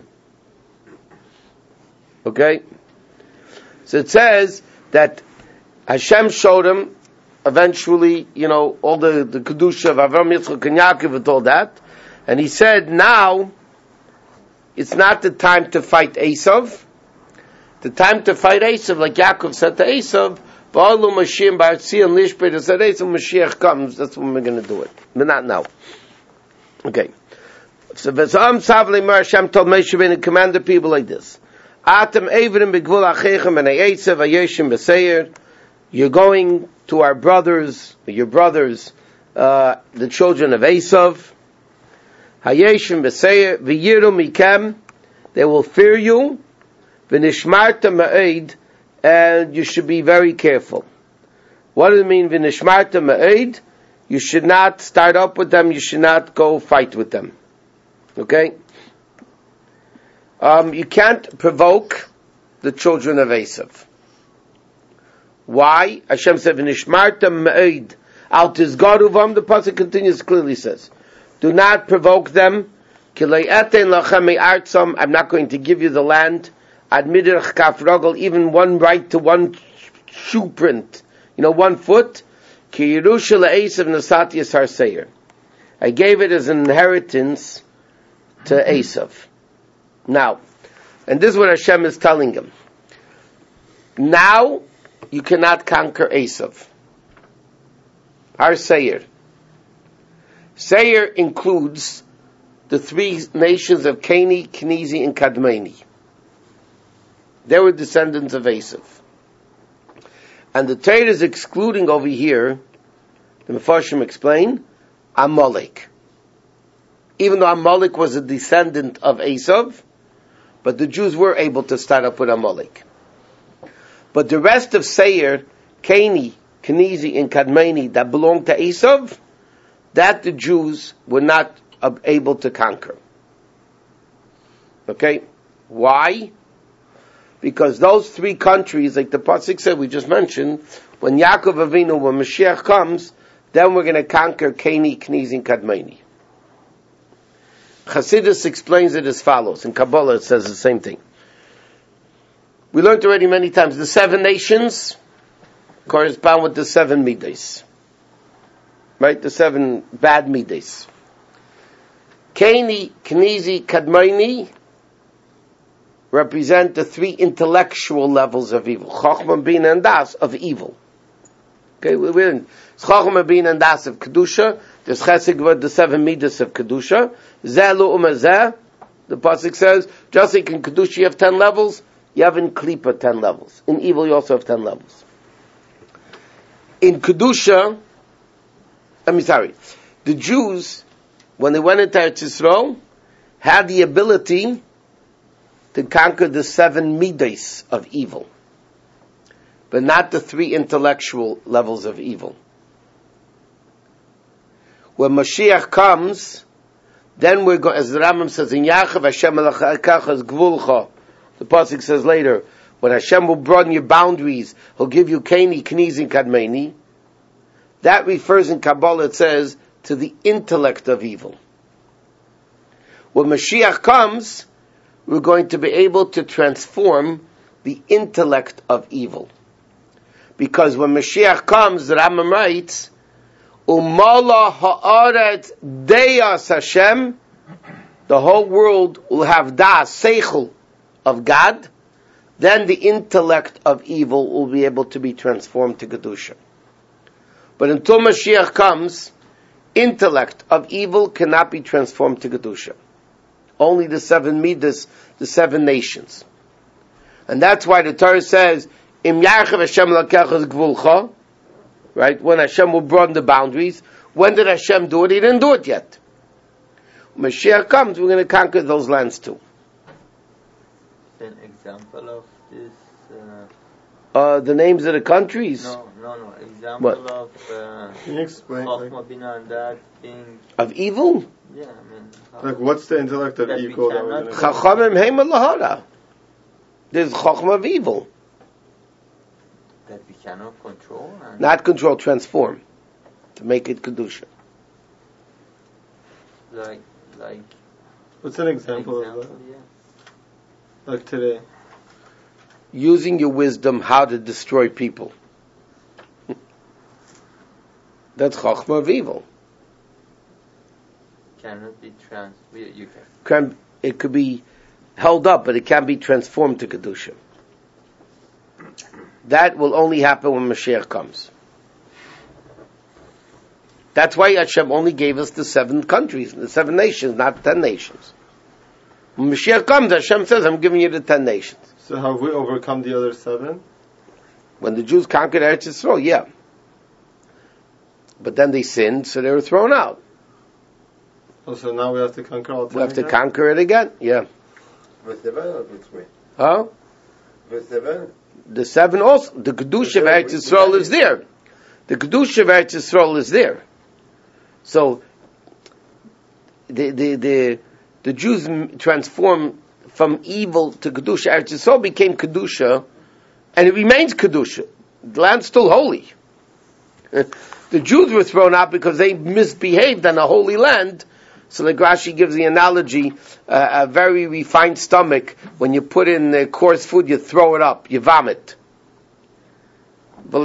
Okay? So it says that Hashem showed him eventually, you know, all the, the Kedusha of Avram, Yitzchak, and Yaakov and all that. And he said, now, it's not the time to fight Esav. The time to fight Esav, like Yaakov said to Esav, Ba'alu Mashiach Ba'atziyah and Lishbeit, said Esav, Mashiach comes, that's when we're going to do it. But not now. Okay. So, V'zam Savli Mar Hashem told Moshe Rabbeinu, command the people like this. Atem Evrim B'gvul Achechem and Esav Ayeshim B'seir. You're going to our brothers, your brothers, uh, the children of Esav. Hayeshim B'seir V'yiru Mikem. They will fear you. V'nishmarta Ma'ed. And you should be very careful. What does it mean, V'nishmarta Ma'ed? You should not start up with them, you should not go fight with them. Okay? Um, you can't provoke the children of Esav. Why? Hashem said, V'nishmarta Ma'ed. Al tizgaruvam, the pasuk continues, clearly says, do not provoke them. Kilei etein lachem me'artzam, I'm not going to give you the land. Admidirch kaf rogel, even one right to one shoe print. You know, one foot. Ki Yerusha le'esav nasati yisar seir. I gave it as an inheritance to Esav. Now, and this is what Hashem is telling him. Now, you cannot conquer Esav. Har Seir. Seir includes the three nations of Keni, Kenizi, and Kadmoni. They were descendants of Esav. And the Torah is excluding over here, the Mefarshim explain, Amalek. Even though Amalek was a descendant of Esav, but the Jews were able to start up with Amalek. But the rest of Seir, Keni, Kenizi, and Kadmoni that belonged to Esav, that the Jews were not able to conquer. Okay? Why? Because those three countries, like the pasuk said we just mentioned, when Yaakov Avinu, when Mashiach comes, then we're going to conquer Keni, Kenizi, and Kadmoni. Chassidus explains it as follows. In Kabbalah it says the same thing. We learned already many times, the seven nations correspond with the seven midas. Right? The seven bad midas. Kaini, Knizi, Kadmaini represent the three intellectual levels of evil. Chochmah, Bina, and Das of evil. Okay, we're in Chochmah, Bina, and Das of Kedusha. There's Chesed, Gvur, the seven midas of Kedusha. Zeh, Lu'um, Zeh. The pasuk says, just like in Kedusha you have ten levels, you have in Klippa ten levels. In evil you also have ten levels. In Kedusha, I mean sorry, the Jews, when they went into Eretz Yisrael, had the ability to conquer the seven midas of evil, but not the three intellectual levels of evil. When Mashiach comes, then we're going, as the Rambam says in Yachav, Hashem elachachas gvulcha. The pasuk says later, when Hashem will broaden your boundaries, He'll give you Kaini, Knizi, Kadmeini. That refers in Kabbalah, it says, to the intellect of evil. When Mashiach comes, we're going to be able to transform the intellect of evil. Because when Mashiach comes, the Rambam writes, Umala ha'aret deyas Hashem, the whole world will have das, seichel, of God, then the intellect of evil will be able to be transformed to Kedusha. But until Mashiach comes, intellect of evil cannot be transformed to Kedusha. Only the seven midas, the seven nations. And that's why the Torah says, Im yarchav Hashem lakechas gvulcha, right? When Hashem will broaden the boundaries. When did Hashem do it? He didn't do it yet. When Mashiach comes, we're going to conquer those lands too. An example of this? Uh, uh, the names of the countries? No, no, no. Example what? of uh, Can you explain? Chochmah, Like, Bina, and that being... Of evil? Yeah, I mean... like what's the intellect of That we evil that we're cannot- going to Chachamim heima lahara. There's Chochmah of evil. That we cannot control? And Not control, transform. To make it Kedusha. Like, like... What's an example, example, of that? yeah. Like today. Using your wisdom how to destroy people. That's Chochmah of evil. Cannot be trans... You you can. Can, it could be held up, but it can't be transformed to Kedusha. That will only happen when Mashiach comes. That's why Hashem only gave us the seven countries, the seven nations, not ten nations. When Mashiach comes, Hashem says, I'm giving you the ten nations. So have we overcome the other seven? When the Jews conquered Eretz Yisrael, yeah. But then they sinned, so they were thrown out. Oh, so now we have to conquer all ten We have to again? conquer it again, yeah. The seven or the three? Huh? The seven? The seven also, the Kedusha of Eretz Yisrael is there. The Kedusha of Eretz Yisrael is there. So, the, the, the, the Jews m- transformed from evil to Kedusha. Eretz Yisrael became Kedusha, and it remains Kedusha. The land's still holy. The Jews were thrown out because they misbehaved on a holy land. So the Rashi gives the analogy, uh, a very refined stomach, when you put in uh, coarse food, you throw it up, you vomit. The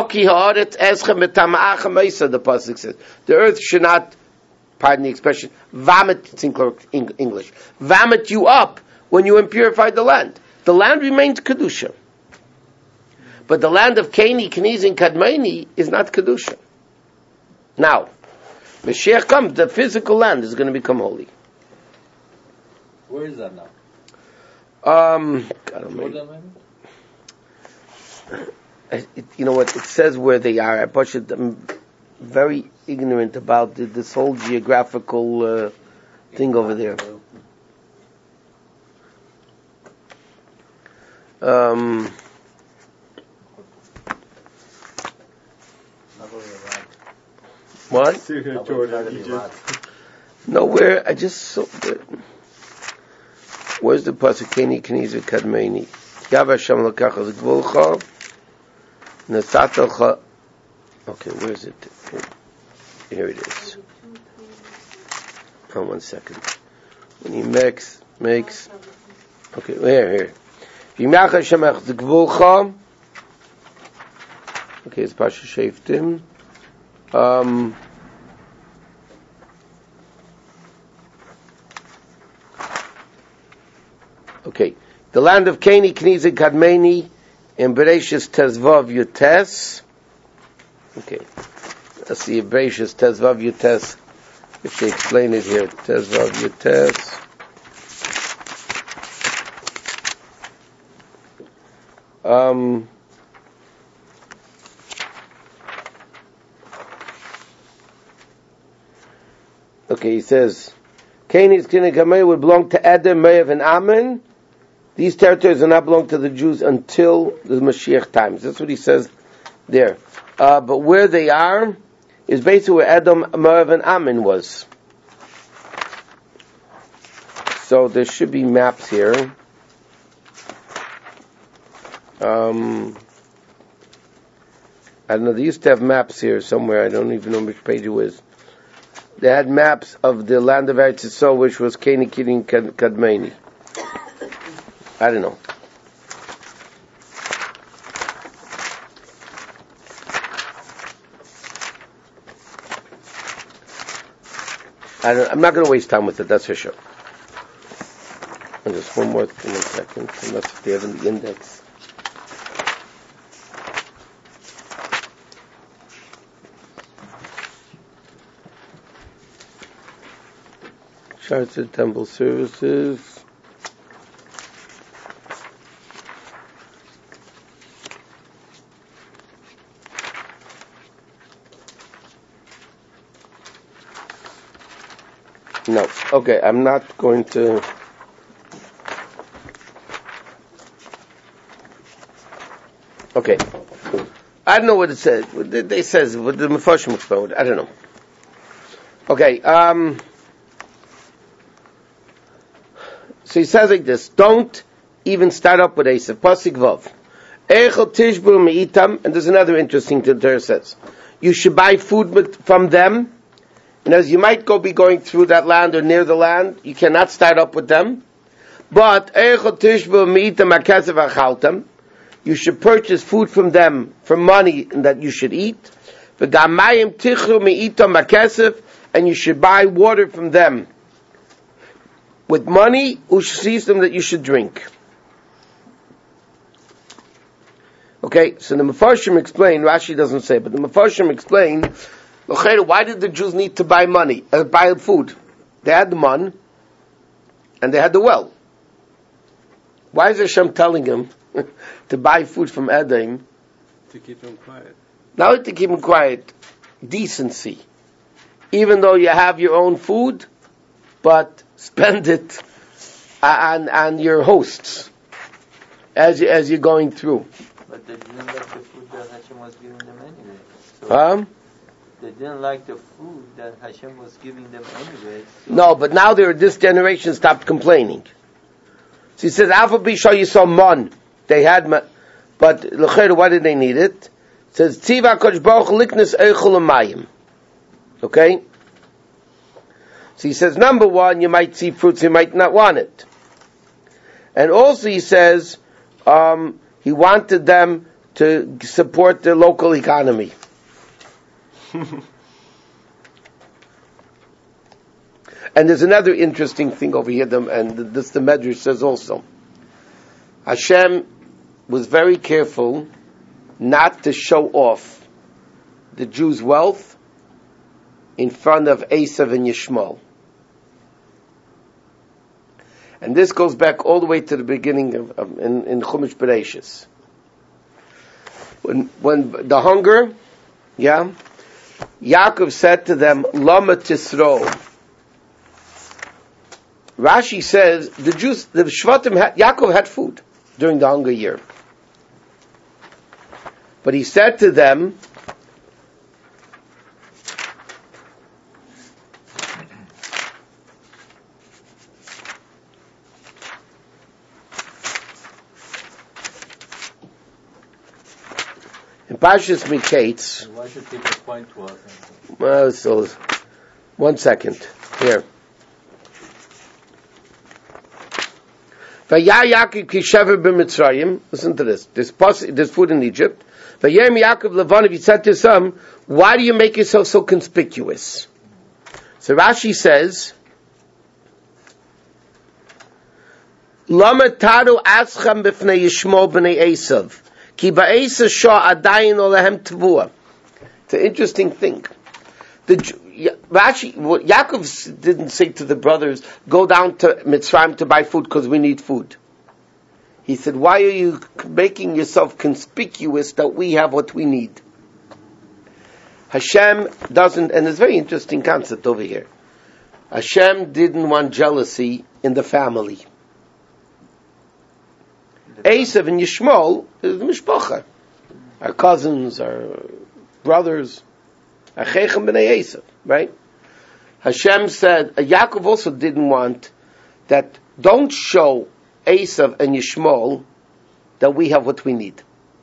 pasuk says, the earth should not, pardon the expression, vomit, it's in English, vomit you up when you impurify the land. The land remains Kedusha. But the land of Kaini, Knizi, and Kadmaini is not Kedusha. Now, Mashiach comes, the physical land is going to become holy. Where is that now? Um, God almighty. Jordan, maybe? It, you know what? It says where they are. I push it. I'm very ignorant about the, this whole geographical uh, thing over there. Um, what? Syria, Jordan, Egypt. No, where? I just saw. Where, where's the pasuk? Keni, Knizi, Kadmeini. Yav Hashem lekachas gvulcha. Nesatalcha. Okay, where is it? Here it is. Oh, one second. When he makes, makes. Okay, here, here. Yimach Hashem lekachas gvulcha. Okay, it's Pasha Sheftim. Um. Okay. The land of Keni, Knize, Kadmeni, in Bereshis Tezvav Yutes. Okay. Let's see if Bereshis Tezvav Yutes, if they explain it here. Tezvav Yutes. Um, okay, he says, Keni's Kinikamei would belong to Edom, Moav, and Ammon. These territories do not belong to the Jews until the Mashiach times. That's what he says there. Uh, but where they are is basically where Edom, Moav, and Ammon was. So there should be maps here. Um, I don't know, they used to have maps here somewhere. I don't even know which page it was. They had maps of the land of Eretz Yisrael, which was Keni, Kidin, Kadmeni. I don't know. I don't, I'm not going to waste time with it, that's for sure. And just one more thing, one second, unless if they have in the index. Charts of temple services. No. Okay, I'm not going to... Okay. I don't know what it says. What it, it says, what the Mefarshim explained. I don't know. Okay, um... so he says like this, don't even start up with Esav. Pasuk Vav. Echel tishbur me'itam, and there's another interesting thing the Torah says. You should buy food with, from them, and as you might go be going through that land or near the land, you cannot start up with them. But Echel tishbur me'itam akasev achaltam, you should purchase food from them for money that you should eat. V'gamayim tichru me'itam akasev, and you should buy water from them with money, them that you should drink. Okay, so the Mefarshim explain, Rashi doesn't say, but the Mefarshim explain, why did the Jews need to buy money, uh, buy food? They had the money, and they had the well. Why is Hashem telling them to buy food from Edom? To keep them quiet. Not to keep them quiet, decency. Even though you have your own food, but spend it on, on your hosts as you, as you're going through. But they didn't like the food that Hashem was giving them anyway. So Um, they didn't like the food that Hashem was giving them anyway. So no, but now they're, this generation stopped complaining. So he says, Alpha B show you some mon. They had, ma- but l'chayr, why did they need it? It says, Tziva kodesh baruch liknes eichel u'mayim. Okay? So he says, number one, you might see fruits, you might not want it. And also he says, um, he wanted them to support the local economy. And there's another interesting thing over here, and this the Medrash says also. Hashem was very careful not to show off the Jews' wealth in front of Esav and Yishmael. And this goes back all the way to the beginning of, of in, in Chumash Bereshis. When, when the hunger, yeah, Yaakov said to them, Lama Tisro. Rashi says, the Jews, the Shvatim, had, Yaakov had food during the hunger year. But he said to them, in Parshas Miketz. Why should people point to us? Well, so one second here. Vayar Yaakov kishever b'Mitzrayim. Listen to this. There's, pos- there's food in Egypt. Vayem Yaakov Levanav. He said to some, "Why do you make yourself so conspicuous?" So Rashi says, Lama taru ascham b'fnei Yishmael b'nei Esav. Ki ba'esav shah adayin olehem tvua. It's an interesting thing. The Rashi, what Yaakov didn't say to the brothers, go down to Mitzrayim to buy food because we need food. He said, why are you making yourself conspicuous that we have what we need? Hashem doesn't, and it's a very interesting concept over here. Hashem didn't want jealousy in the family. Esav and Yishmael is the mishpacha. Our cousins, our brothers. Achechem b'nei Esav, right? Hashem said, Yaakov also didn't want that, don't show Esav and Yishmael that we have what we need.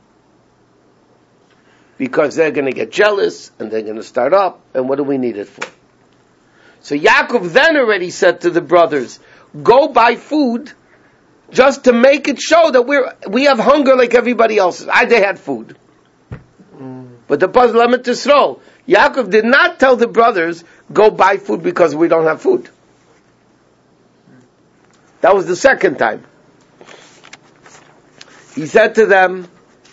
Because they're going to get jealous, and they're going to start up, and what do we need it for? So Yaakov then already said to the brothers, go buy food, just to make it show that we're, we have hunger like everybody else. I, they had food. Mm. But the puzzle limit to throw. Yaakov did not tell the brothers, go buy food because we don't have food. That was the second time. He said to them,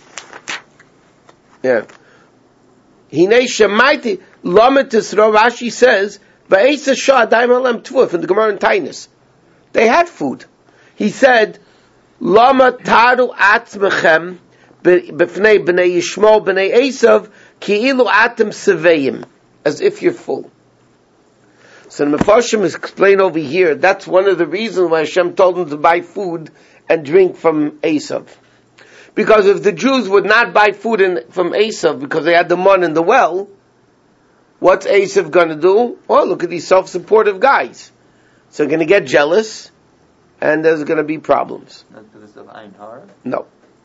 yeah, Hinei Shemaiti Lamed Tisro, Rashi says, Ba'esa Shah Daim Alem Tvuf in the Gemara in Tainus. They had food. He said, Lama Taru Atzmechem B'fnei B'nei Yishmael B'nei Esav Ki'ilu Atem Seveim, as if you're full. So the Mefarshim explain over here, that's one of the reasons why Hashem told them to buy food and drink from Esav. Because if the Jews would not buy food in, from Esav because they had the money in the well, what's Esav going to do? Oh, look at these self-supportive guys. So they're going to get jealous, and there's going to be problems. Not because of Ein Hara? No.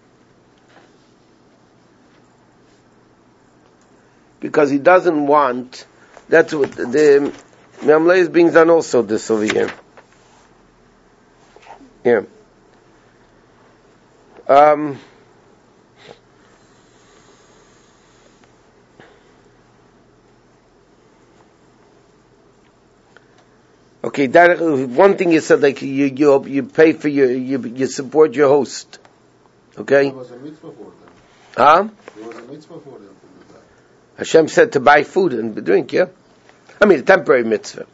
Because he doesn't want, that's what the Mamleh is being done also this over here. Yeah. Um, okay, that one thing you said, like you you you pay for your you you support your host. Okay. There was a mitzvah for them. Huh? There was a mitzvah for them. Hashem said to buy food and drink, yeah? I mean, a temporary mitzvah.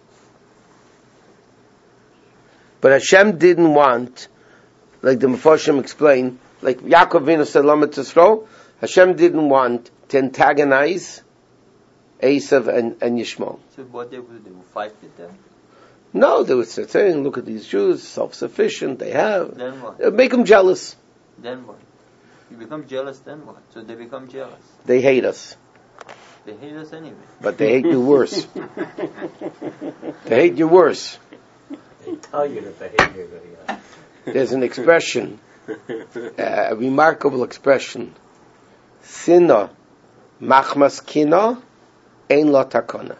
But Hashem didn't want, like the Mefarshim explained, like Yaakov Avinu said, Lamed Tisro, Hashem didn't want to antagonize Esav and, and Yishmael. So what they would do, fight with them? No, they would say, saying, look at these Jews, self-sufficient, they have. Then what? It would make them jealous. Then what? You become jealous, then what? So they become jealous. They hate us. They hate us anyway. But they hate you worse. They hate you worse. They tell you that they hate you, but yeah. There's an expression, uh, a remarkable expression. Sina machmas kina ein lo takona.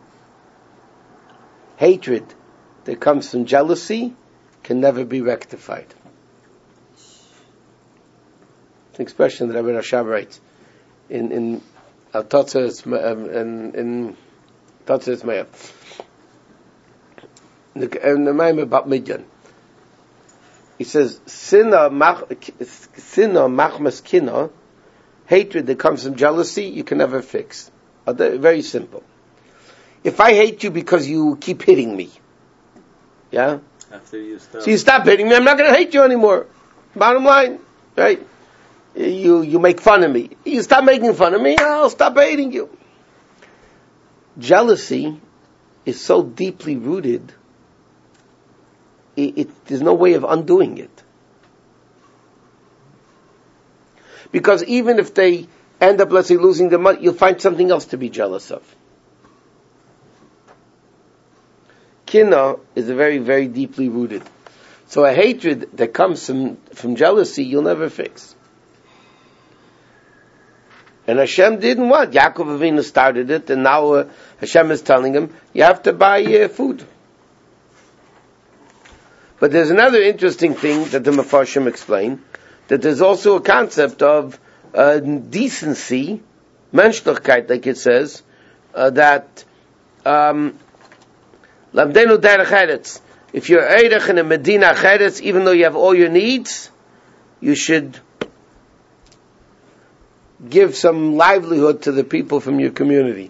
Hatred that comes from jealousy can never be rectified. It's an expression that Rabbi Rashab writes in in Al Totzes in in Totzes Me'ah. In the Maimah about Midian, he says, "Sina mach sina machmas kina, hatred that comes from jealousy, you can never fix." Very simple. If I hate you because you keep hitting me, yeah, After you stop. so you stop hitting me, I'm not going to hate you anymore. Bottom line, right? You you make fun of me. You stop making fun of me, I'll stop hating you. Jealousy is so deeply rooted. It, it, there's no way of undoing it. Because even if they end up, let's say, losing the money, you'll find something else to be jealous of. Kina is a very, very deeply rooted. So a hatred that comes from, from jealousy, you'll never fix. And Hashem didn't want. Yaakov Avinu started it, and now uh, Hashem is telling him, you have to buy uh, food. But there's another interesting thing that the Mefarshim explain, that there's also a concept of uh, decency, menschlichkeit, like it says, uh, that um, lamdenu derech eretz. if you're Eirech in a Medina Cheretz, even though you have all your needs, you should give some livelihood to the people from your community.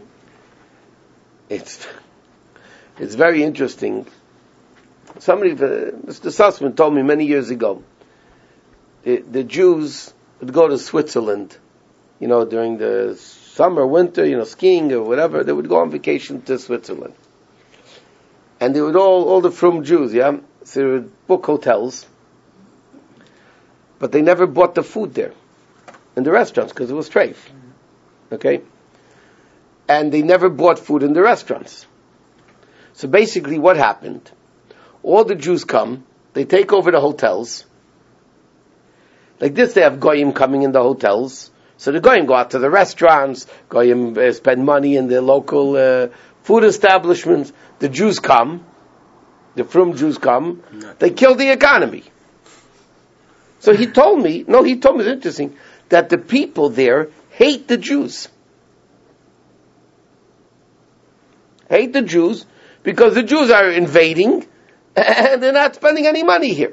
It's it's very interesting. Somebody, uh, Mister Sussman told me many years ago, the, the Jews would go to Switzerland, you know, during the summer, winter, you know, skiing or whatever. They would go on vacation to Switzerland. And they would all, all the frum Jews, yeah, so they would book hotels, but they never bought the food there in the restaurants because it was treif. Okay? And they never bought food in the restaurants. So basically what happened? All the Jews come, they take over the hotels. Like this, they have goyim coming in the hotels. So the goyim go out to the restaurants, goyim uh, spend money in the local uh, food establishments. The Jews come, the frum Jews come, they kill the economy. So he told me, no, he told me, it's interesting, that the people there hate the Jews. Hate the Jews because the Jews are invading and they're not spending any money here.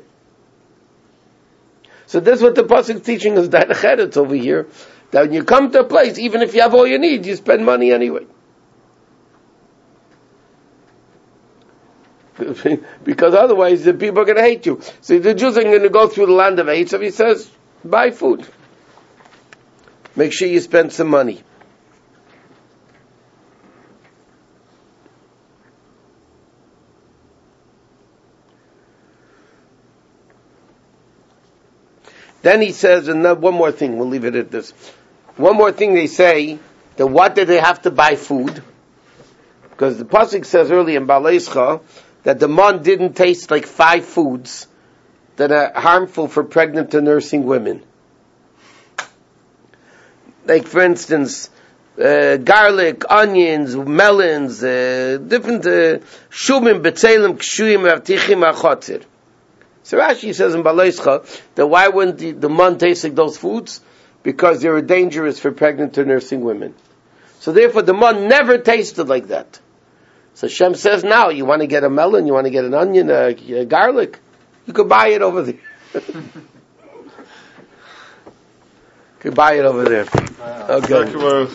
So that's what the pasuk is teaching us, that Cheretz over here, that when you come to a place, even if you have all you need, you spend money anyway. Because otherwise the people are going to hate you. So the Jews are going to go through the land of hate, so he says, buy food. Make sure you spend some money. Then he says, and one more thing, we'll leave it at this. One more thing they say, that what did they have to buy food? Because the pasuk says earlier in Baleischa, that the man didn't taste like five foods that are harmful for pregnant and nursing women. Like for instance, uh, garlic, onions, melons, uh, different uh, shumim, betzelim, kshuyim, avtichim, achotzir. So Rashi says in Baleischa that why wouldn't the, the man taste like those foods? Because they were dangerous for pregnant or nursing women. So therefore the man never tasted like that. So Shem says now, you want to get a melon, you want to get an onion, a, a garlic, you could buy it over there. You could buy it over there. Okay.